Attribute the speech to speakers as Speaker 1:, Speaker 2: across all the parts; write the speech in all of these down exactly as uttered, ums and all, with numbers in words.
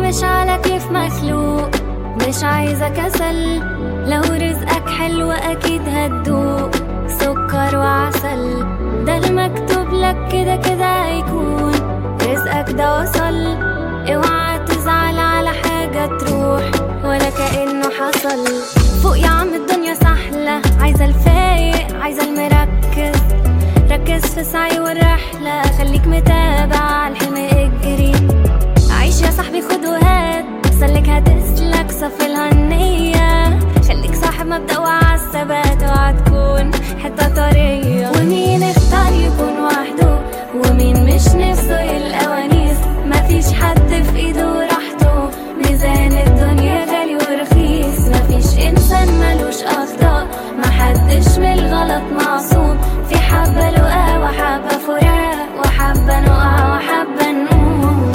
Speaker 1: مش على كيف مخلوق، مش عايزة كسل. لو رزقك حلو أكيد هتدوق سكر وعسل. ده المكتوب لك كده كده هيكون، رزقك ده وصل. اوعى تزعل على حاجة تروح ولا كأنه حصل. فوق يا عم الدنيا سهلة، عايزة الفايق عايزة المركز. ركز في سعي والرحلة، خليك متابع الحلم اجري. عيش يا صاحبي خد وهات، سلك هتسلك صف الهنية. خليك صاحب مبدأ وعالثبات، وهتكون حتة طرية. ومين اختار يكون وحده، ومين مش نفسه الأوانيس. مفيش حد في ايده راحته، ميزان الدنيا غالي ورخيص. مفيش انسان ملوش اخطاء، محدش من الغلط معصوم. في حبة لقاء وحبة فراق، وحبة نقع وحبة نقوم.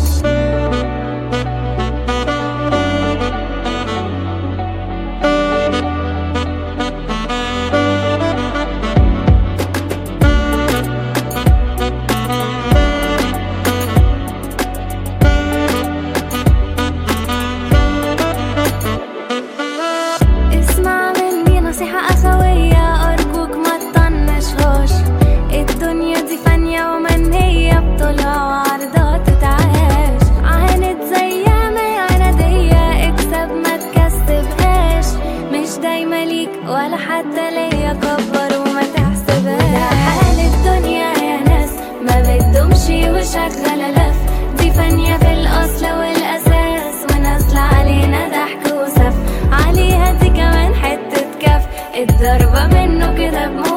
Speaker 1: اسمع مني نصيحة أخوية، أرجوك ما تطنشهاش. الدنيا دي فانية ومنية، بطولها وعرضها تتعاش. عاند زيها ما هي عنادية، اكسب ما تكسبهاش. مش دايما ليك ولا حتى ليا، كبر وما تحسبهاش. ده حال الدنيا يا ناس، ما بتدومش وشغالة لف. دي فانية في الأصل والأساس، ونازلة علينا ضحك وسف. عليها دي كمان حتة كف، الضربة منه كده بموت.